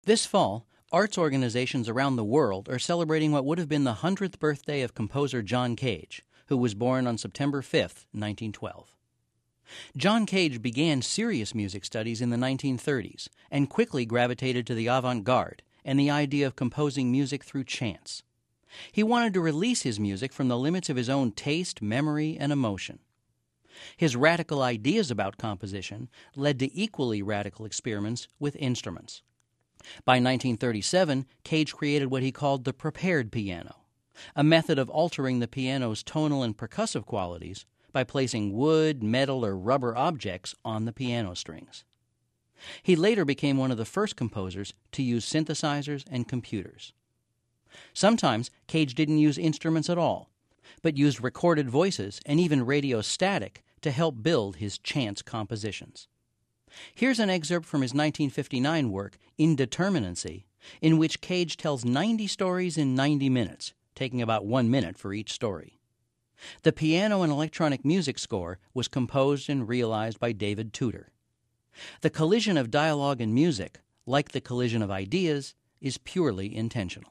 This fall, arts organizations around the world are celebrating what would have been the 100th birthday of composer John Cage, who was born on September 5, 1912. John Cage began serious music studies in the 1930s and quickly gravitated to the avant-garde and the idea of composing music through chance. He wanted to release his music from the limits of his own taste, memory, and emotion. His radical ideas about composition led to equally radical experiments with instruments. By 1937, Cage created what he called the prepared piano, a method of altering the piano's tonal and percussive qualities by placing wood, metal, or rubber objects on the piano strings. He later became one of the first composers to use synthesizers and computers. Sometimes Cage didn't use instruments at all, but used recorded voices and even radio static to help build his chance compositions. Here's an excerpt from his 1959 work, Indeterminacy, in which Cage tells 90 stories in 90 minutes, taking about 1 minute for each story. The piano and electronic music score was composed and realized by David Tudor. The collision of dialogue and music, like the collision of ideas, is purely intentional.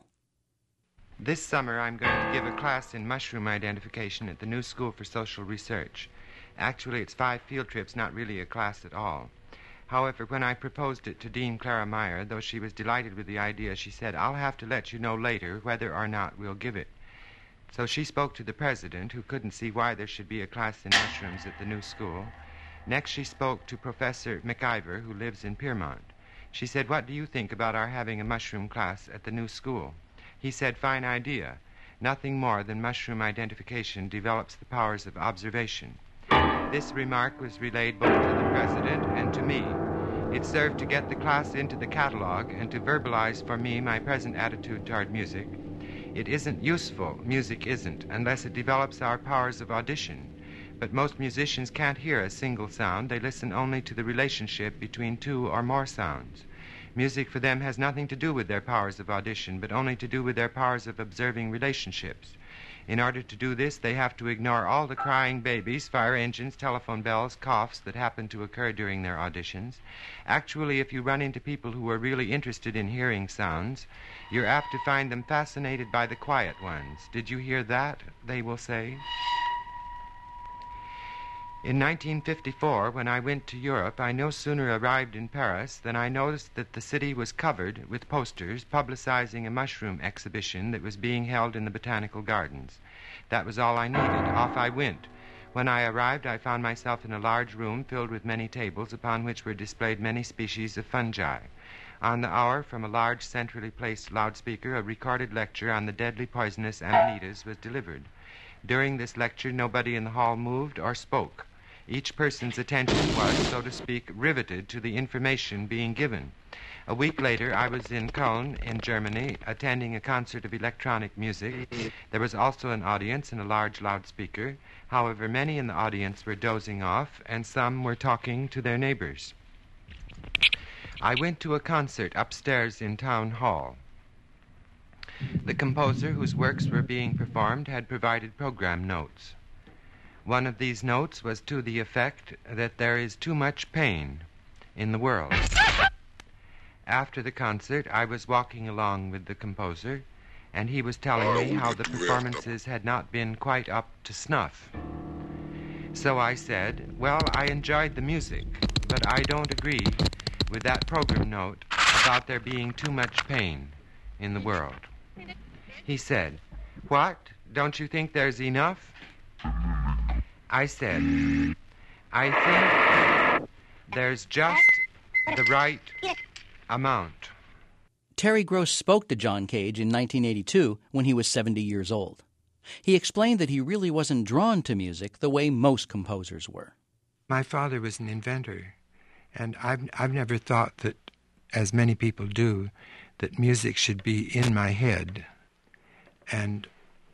This summer I'm going to give a class in mushroom identification at the New School for Social Research. Actually, it's 5 field trips, not really a class at all. However, when I proposed it to Dean Clara Meyer, though she was delighted with the idea, she said, "I'll have to let you know later whether or not we'll give it." So she spoke to the president, who couldn't see why there should be a class in mushrooms at the new school. Next, she spoke to Professor McIver, who lives in Piermont. She said, "What do you think about our having a mushroom class at the new school?" He said, "Fine idea. Nothing more than mushroom identification develops the powers of observation." This remark was relayed both to the president and to me. It served to get the class into the catalog and to verbalize for me my present attitude toward music. It isn't useful, music isn't, unless it develops our powers of audition. But most musicians can't hear a single sound. They listen only to the relationship between 2 or more sounds. Music for them has nothing to do with their powers of audition, but only to do with their powers of observing relationships. In order to do this, they have to ignore all the crying babies, fire engines, telephone bells, coughs that happen to occur during their auditions. Actually, if you run into people who are really interested in hearing sounds, you're apt to find them fascinated by the quiet ones. "Did you hear that?" they will say. In 1954, when I went to Europe, I no sooner arrived in Paris than I noticed that the city was covered with posters publicizing a mushroom exhibition that was being held in the Botanical Gardens. That was all I needed. Off I went. When I arrived, I found myself in a large room filled with many tables upon which were displayed many species of fungi. On the hour, from a large centrally placed loudspeaker, a recorded lecture on the deadly poisonous amanitas was delivered. During this lecture, nobody in the hall moved or spoke. Each person's attention was, so to speak, riveted to the information being given. A week later, I was in Köln, in Germany, attending a concert of electronic music. There was also an audience and a large loudspeaker. However, many in the audience were dozing off, and some were talking to their neighbors. I went to a concert upstairs in Town Hall. The composer whose works were being performed had provided program notes. One of these notes was to the effect that there is too much pain in the world. After the concert, I was walking along with the composer, and he was telling me how the performances had not been quite up to snuff. So I said, "Well, I enjoyed the music, but I don't agree with that program note about there being too much pain in the world." He said, "What? Don't you think there's enough?" I said, "I think there's just the right amount." Terry Gross spoke to John Cage in 1982 when he was 70 years old. He explained that he really wasn't drawn to music the way most composers were. My father was an inventor, and I've never thought that, as many people do, that music should be in my head, and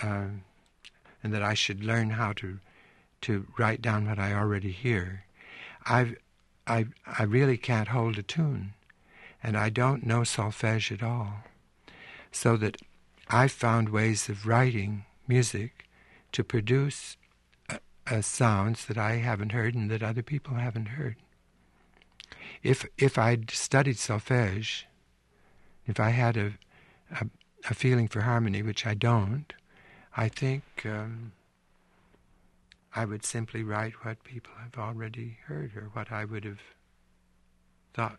that I should learn how to write down what I already hear. I really can't hold a tune, and I don't know solfège at all. So that I've found ways of writing music to produce sounds that I haven't heard and that other people haven't heard. If I'd studied solfège, If I had a feeling for harmony, which I don't, I think I would simply write what people have already heard, or what I would have thought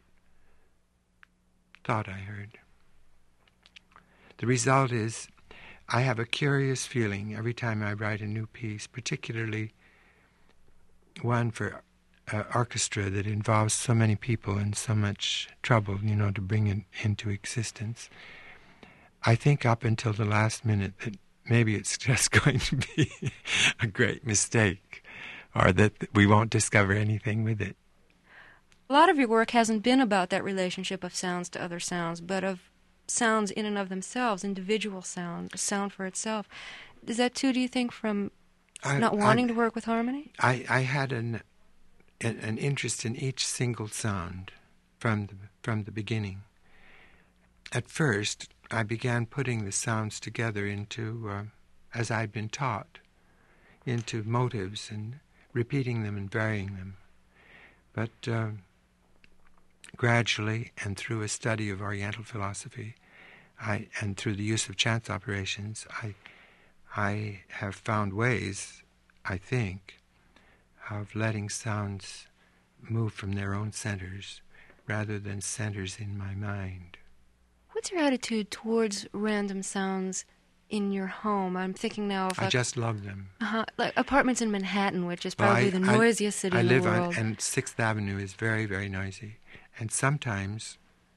I heard. The result is I have a curious feeling every time I write a new piece, particularly one for orchestra that involves so many people and so much trouble, to bring it into existence. I think up until the last minute that maybe it's just going to be a great mistake, or that we won't discover anything with it. A lot of your work hasn't been about that relationship of sounds to other sounds, but of sounds in and of themselves, individual sound, a sound for itself. Is that too, do you think, from not wanting to work with harmony? I had an interest in each single sound from the beginning. At first, I began putting the sounds together into, as I'd been taught, into motives and repeating them and varying them. But gradually, and through a study of Oriental philosophy, and through the use of chance operations, I have found ways, I think, of letting sounds move from their own centers rather than centers in my mind. What's your attitude towards random sounds in your home? I'm thinking now of... I just love them. Like apartments in Manhattan, which is probably the noisiest city in the world. I live and 6th Avenue is very, very noisy. And sometimes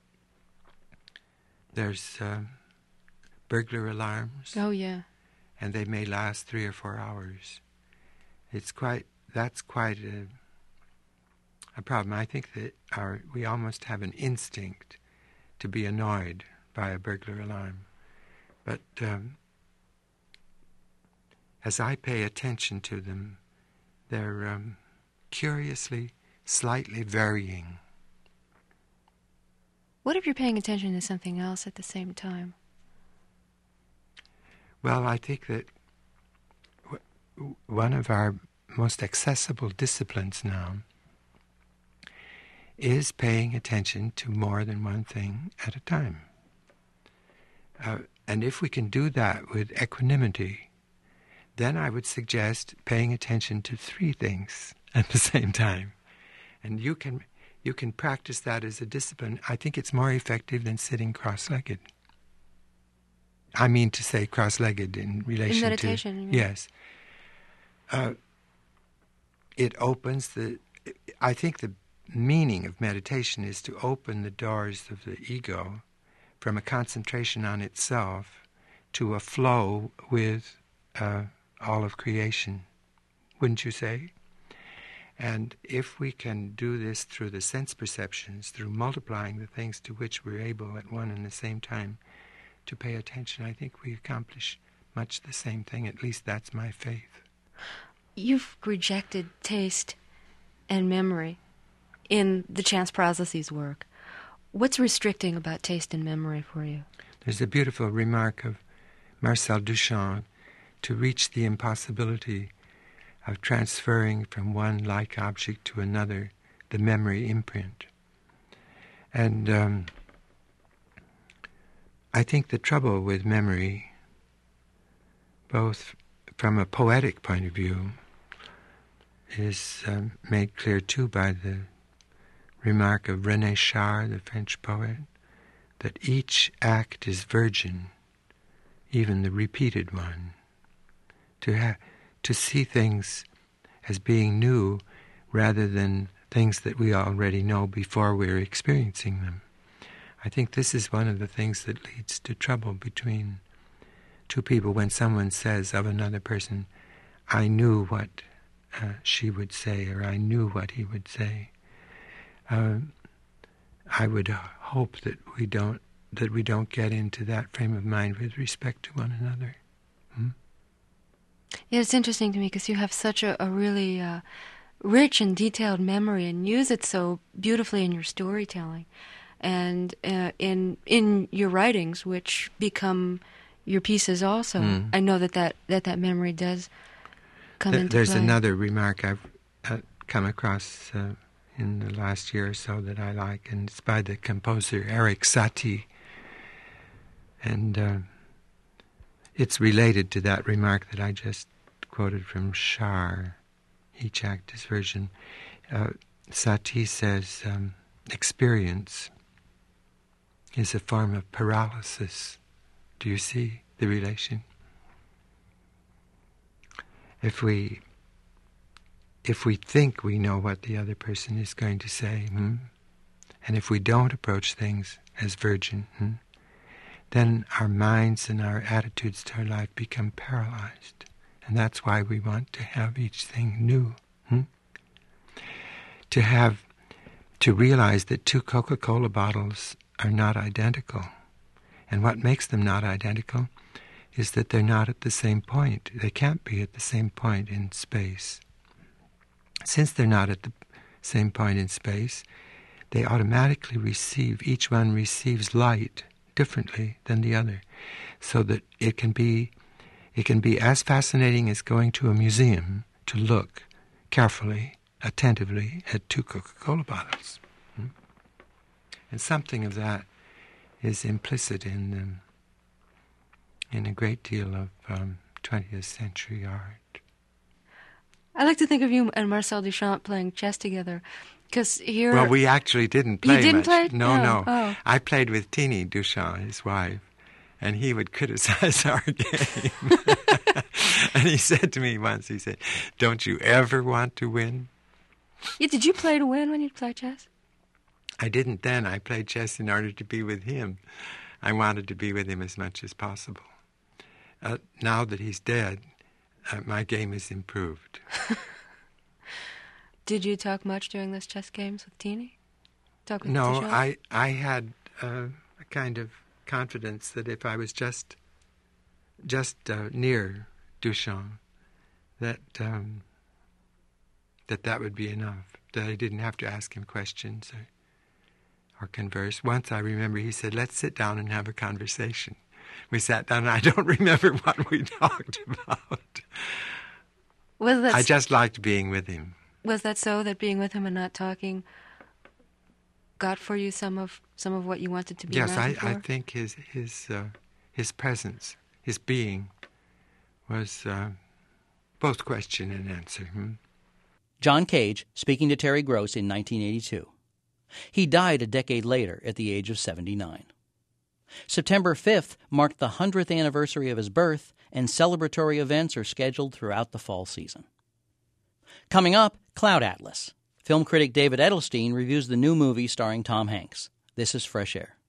there's burglar alarms. Oh, yeah. And they may last 3 or 4 hours. That's quite a problem. I think that we almost have an instinct to be annoyed by a burglar alarm. But as I pay attention to them, they're curiously, slightly varying. What if you're paying attention to something else at the same time? Well, I think that one of our most accessible disciplines now is paying attention to more than one thing at a time. And if we can do that with equanimity, then I would suggest paying attention to 3 things at the same time. And you can practice that as a discipline. I think it's more effective than sitting cross-legged. I mean to say cross-legged in relation to... In meditation, you mean? Yes. It opens I think the meaning of meditation is to open the doors of the ego from a concentration on itself to a flow with all of creation, wouldn't you say? And if we can do this through the sense perceptions, through multiplying the things to which we're able at one and the same time to pay attention, I think we accomplish much the same thing. At least that's my faith. You've rejected taste and memory in the chance processes work. What's restricting about taste and memory for you? There's a beautiful remark of Marcel Duchamp: to reach the impossibility of transferring from one like object to another the memory imprint. And I think the trouble with memory, both from a poetic point of view, is made clear too by the remark of René Char, the French poet, that each act is virgin, even the repeated one. To see things as being new rather than things that we already know before we're experiencing them. I think this is one of the things that leads to trouble between 2 people when someone says of another person, I knew what she would say, or I knew what he would say. I would hope that we don't get into that frame of mind with respect to one another. Yeah, it's interesting to me because you have such a really rich and detailed memory and use it so beautifully in your storytelling and in your writings, which become your pieces also. I know that memory does come into play. There's another remark I've come across in the last year or so that I like, and it's by the composer Erik Satie, And it's related to that remark that I just quoted from Shar, each act is version. Satie says, experience is a form of paralysis. Do you see the relation? If we think we know what the other person is going to say, and if we don't approach things as virgin, then our minds and our attitudes to our life become paralyzed. And that's why we want to have each thing new. To realize that 2 Coca-Cola bottles are not identical. And what makes them not identical is that they're not at the same point. They can't be at the same point in space. Since they're not at the same point in space, they automatically each one receives light differently than the other, so that it can be as fascinating as going to a museum to look carefully, attentively at 2 Coca-Cola bottles. And something of that is implicit in a great deal of 20th century art. I like to think of you and Marcel Duchamp playing chess together, because here... Well, we actually didn't play much. You didn't play? No. Oh. I played with Tini Duchamp, his wife, and he would criticize our game. And he said to me once, he said, "Don't you ever want to win?" Yeah, did you play to win when you played chess? I didn't then. I played chess in order to be with him. I wanted to be with him as much as possible. Now that he's dead, my game has improved. Did you talk much during those chess games with Tini? No, I had a kind of confidence that if I was just near Duchamp, that would be enough, that I didn't have to ask him questions or converse. Once I remember he said, "Let's sit down and have a conversation." We sat down, and I don't remember what we talked about. I just liked being with him. Was that so, that being with him and not talking got for you some of what you wanted to be around him for? Yes, I think his presence, his being, was both question and answer. John Cage speaking to Terry Gross in 1982. He died a decade later at the age of 79. September 5th marked the 100th anniversary of his birth, and celebratory events are scheduled throughout the fall season. Coming up, Cloud Atlas. Film critic David Edelstein reviews the new movie starring Tom Hanks. This is Fresh Air.